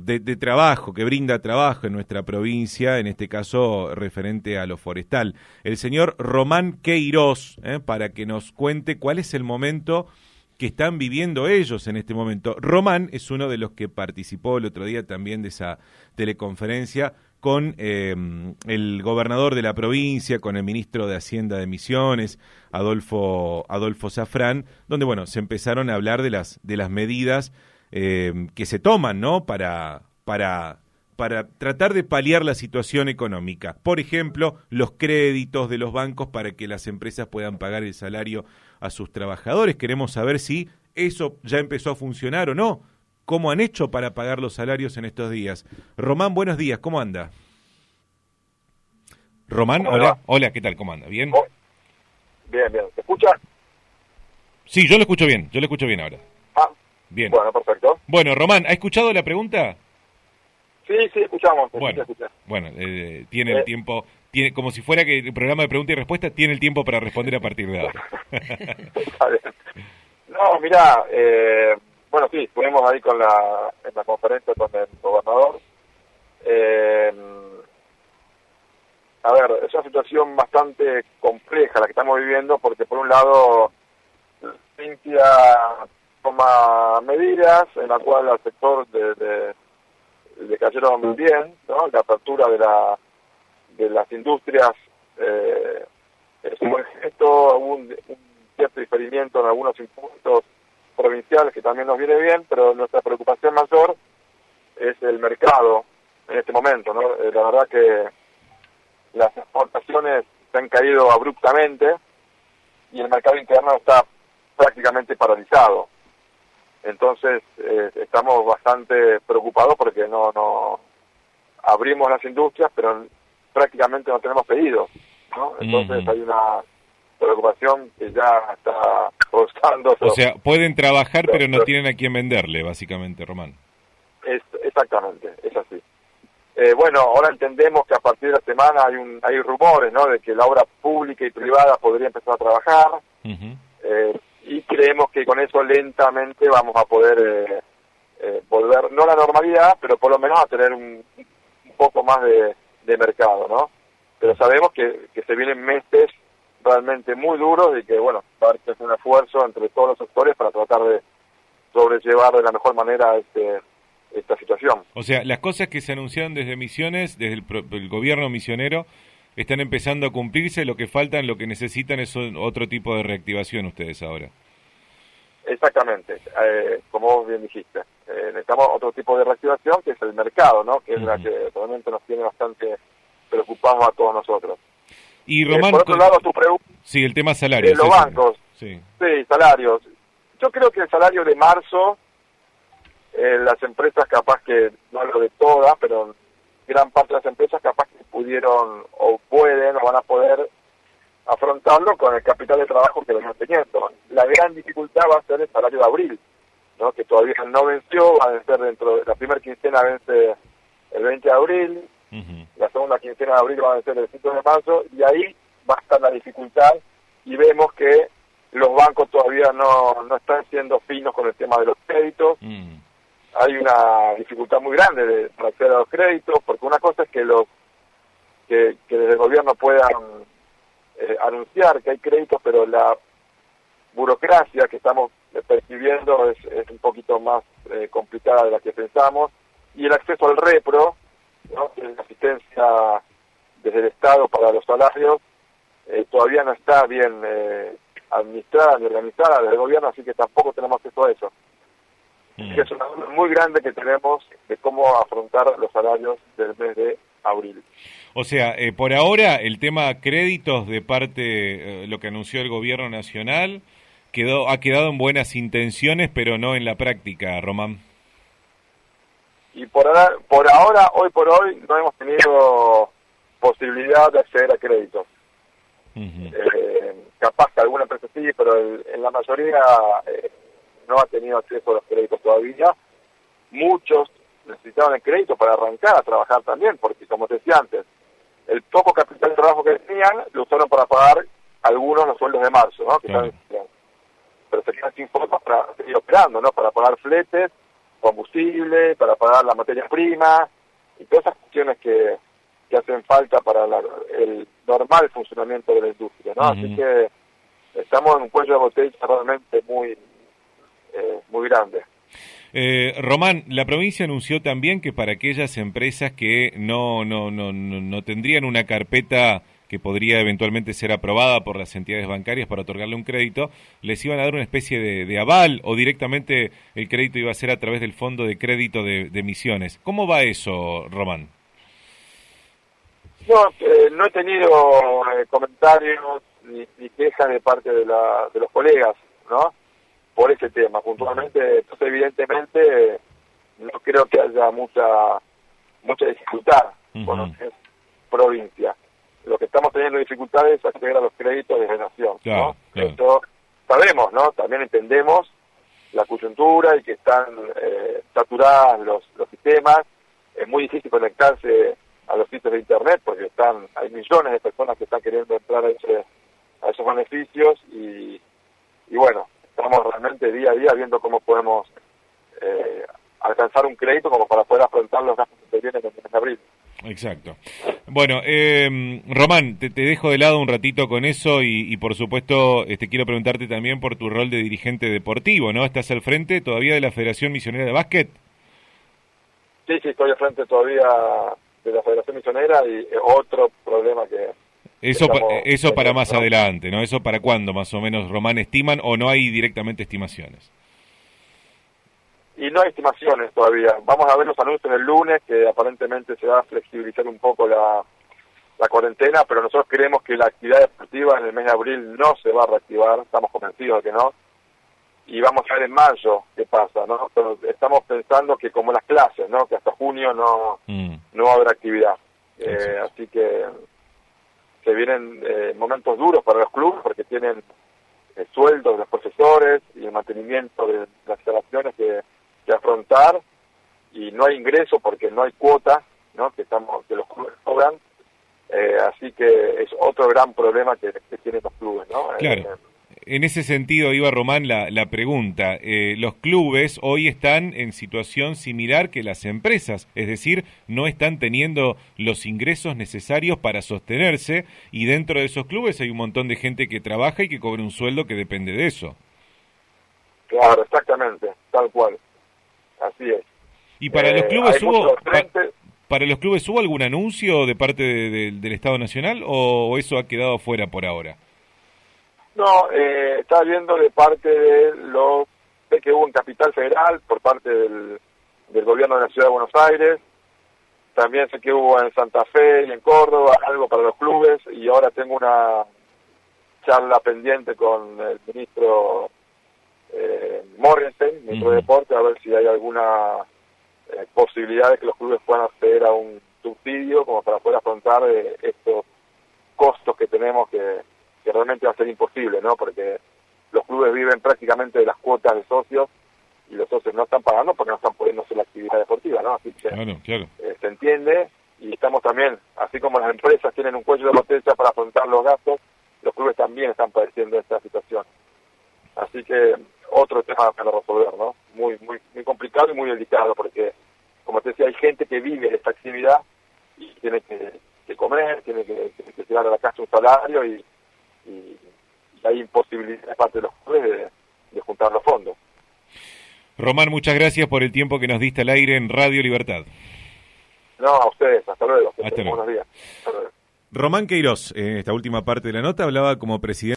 de trabajo, que brinda trabajo en nuestra provincia, en este caso referente a lo forestal. El señor Román Queiroz, para que nos cuente cuál es el momento que están viviendo ellos en este momento. Román es uno de los que participó el otro día también de esa teleconferencia con el gobernador de la provincia, con el ministro de Hacienda de Misiones, Adolfo Zafrán, donde bueno, se empezaron a hablar de las medidas que se toman, ¿no? Para tratar de paliar la situación económica. Por ejemplo, los créditos de los bancos para que las empresas puedan pagar el salario a sus trabajadores. Queremos saber si eso ya empezó a funcionar o no. ¿Cómo han hecho para pagar los salarios en estos días? Román, buenos días, ¿cómo anda? Román, hola, ¿qué tal? ¿Cómo anda? ¿Bien? Bien, ¿te escucha? Sí, yo lo escucho bien ahora. Ah, bien. Bueno, perfecto. Bueno, Román, ¿ha escuchado la pregunta? Sí, escuchamos. Bueno, tiene el tiempo, como si fuera que el programa de pregunta y respuesta, tiene el tiempo para responder a partir de ahora. Está bien. No, mirá, bueno, sí, estuvimos ahí en la conferencia con el gobernador. A ver, es una situación bastante compleja la que estamos viviendo, porque por un lado, Cintia toma medidas en la cual al sector le cayeron muy bien, ¿no? La apertura de las industrias es un buen gesto, hubo un cierto diferimiento en algunos impuestos provinciales que también nos viene bien, pero nuestra preocupación mayor es el mercado en este momento, ¿no? La verdad que las exportaciones se han caído abruptamente y el mercado interno está prácticamente paralizado. Entonces estamos bastante preocupados porque no abrimos las industrias, pero prácticamente no tenemos pedidos, ¿no? Entonces hay una preocupación que ya está rozando. O sea, pueden trabajar pero no tienen a quién venderle, básicamente, Román. Exactamente, es así. Bueno, ahora entendemos que a partir de la semana hay rumores, ¿no?, de que la obra pública y privada podría empezar a trabajar. Y creemos que con eso lentamente vamos a poder volver, no a la normalidad, pero por lo menos a tener un poco más de mercado, ¿no? Pero sabemos que se vienen meses realmente muy duros y que, bueno, va a haber que hacer un esfuerzo entre todos los sectores para tratar de sobrellevar de la mejor manera esta situación. O sea, las cosas que se anunciaron desde Misiones, desde el gobierno misionero, están empezando a cumplirse, lo que faltan, lo que necesitan es otro tipo de reactivación ustedes ahora. Exactamente, como vos bien dijiste. Necesitamos otro tipo de reactivación, que es el mercado, ¿no?, que es la que realmente nos tiene bastante preocupados a todos nosotros. Y Román, por otro lado, tu pregunta... Sí, el tema salarios. Los bancos. Sí, salarios. Yo creo que el salario de marzo, las empresas capaz que, no hablo de todas, pero gran parte de las empresas capaz que pudieron o pueden o van a poder afrontarlo con el capital de trabajo que venimos teniendo. La gran dificultad va a ser el salario de abril, ¿no?, que todavía no venció, va a vencer dentro de la primera quincena, vence el 20 de abril, la segunda quincena de abril va a vencer el 5 de marzo, y ahí va a estar la dificultad, y vemos que los bancos todavía no están siendo finos con el tema de los créditos. Hay una dificultad muy grande para acceder a los créditos, porque una cosa es que desde el gobierno puedan anunciar que hay créditos, pero la burocracia que estamos percibiendo es un poquito más complicada de la que pensamos, y el acceso al repro, ¿no?, que es la asistencia desde el Estado para los salarios, todavía no está bien administrada ni organizada desde el gobierno, así que tampoco tenemos acceso a eso. Es una duda muy grande que tenemos de cómo afrontar los salarios del mes de abril. O sea, por ahora el tema créditos de parte, lo que anunció el gobierno nacional, ha quedado en buenas intenciones, pero no en la práctica, Román. Y por ahora, hoy por hoy, no hemos tenido posibilidad de acceder a créditos. Capaz que alguna empresa sí, pero en la mayoría no ha tenido acceso a los créditos todavía. Muchos necesitaban el crédito para arrancar a trabajar también, porque como te decía antes, el poco capital de trabajo que tenían lo usaron para pagar algunos los sueldos de marzo, ¿no?, que están, pero se quedan sin fondos para seguir operando, ¿no?, para pagar fletes combustible, para pagar la materia prima, y todas esas cuestiones que hacen falta para el normal funcionamiento de la industria, ¿no? Así que estamos en un cuello de botella realmente muy grande. Román, la provincia anunció también que para aquellas empresas que no tendrían una carpeta que podría eventualmente ser aprobada por las entidades bancarias para otorgarle un crédito, les iban a dar una especie de aval, o directamente el crédito iba a ser a través del Fondo de Crédito de Misiones. ¿Cómo va eso, Román? No he tenido comentarios ni quejas de parte de los colegas, ¿no? Por ese tema puntualmente. Entonces, evidentemente, no creo que haya mucha dificultad con lo que es provincia. Lo que estamos teniendo dificultades es acceder a los créditos de generación, ¿no? Claro. Esto sabemos, ¿no? También entendemos la coyuntura y que están saturadas los sistemas. Es muy difícil conectarse a los sitios de internet porque hay millones de personas que están queriendo entrar a esos beneficios y bueno, estamos realmente día a día viendo cómo podemos alcanzar un crédito como para poder afrontar los gastos que se vienen en el mes de abril. Exacto. Bueno, Román, te dejo de lado un ratito con eso y por supuesto quiero preguntarte también por tu rol de dirigente deportivo, ¿no? ¿Estás al frente todavía de la Federación Misionera de Básquet? Sí, estoy al frente todavía de la Federación Misionera y otro problema que... Eso para más adelante, ¿no? ¿Eso para cuándo más o menos, Román, estiman o no hay directamente estimaciones? Y no hay estimaciones todavía. Vamos a ver los anuncios el lunes, que aparentemente se va a flexibilizar un poco la cuarentena, pero nosotros creemos que la actividad deportiva en el mes de abril no se va a reactivar, estamos convencidos de que no, y vamos a ver en mayo qué pasa, ¿no? Pero estamos pensando que como las clases, ¿no? Que hasta junio no va a haber actividad. Así que se vienen momentos duros para los clubes porque tienen sueldos de los profesores y el mantenimiento de las instalaciones que afrontar, y no hay ingreso porque no hay cuota, ¿no? que los clubes cobran, así que es otro gran problema que tienen los clubes, ¿no? Claro. En ese sentido iba, Román, la pregunta. Los clubes hoy están en situación similar que las empresas, es decir, no están teniendo los ingresos necesarios para sostenerse, y dentro de esos clubes hay un montón de gente que trabaja y que cobra un sueldo que depende de eso. Claro, exactamente, tal cual. Así es. ¿Y para los clubes para los clubes hubo algún anuncio de parte del Estado Nacional o eso ha quedado fuera por ahora? No, estaba viendo de parte de sé que hubo en Capital Federal por parte del gobierno de la Ciudad de Buenos Aires, también sé que hubo en Santa Fe y en Córdoba algo para los clubes, y ahora tengo una charla pendiente con el ministro Morgenstern, ministro de Deporte, a ver si hay alguna posibilidad de que los clubes puedan acceder a un subsidio como para poder afrontar estos costos que tenemos que realmente va a ser imposible, ¿no? Porque los clubes viven prácticamente de las cuotas de socios y los socios no están pagando porque no están pudiendo hacer la actividad deportiva, ¿no? Así que claro. Se entiende, y estamos también, así como las empresas tienen un cuello de botella para afrontar los gastos, los clubes también están padeciendo esta situación. Así que otro tema para resolver, ¿no? Muy complicado y muy delicado, porque, como te decía, hay gente que vive de esta actividad y tiene que comer, tiene que llevar a la casa un salario y hay imposibilidad de parte de los clubes de juntar los fondos. Román, muchas gracias por el tiempo que nos diste al aire en Radio Libertad. No, a ustedes, hasta luego. Hasta luego. Buenos días. Hasta luego. Román Queiroz, en esta última parte de la nota, hablaba como presidente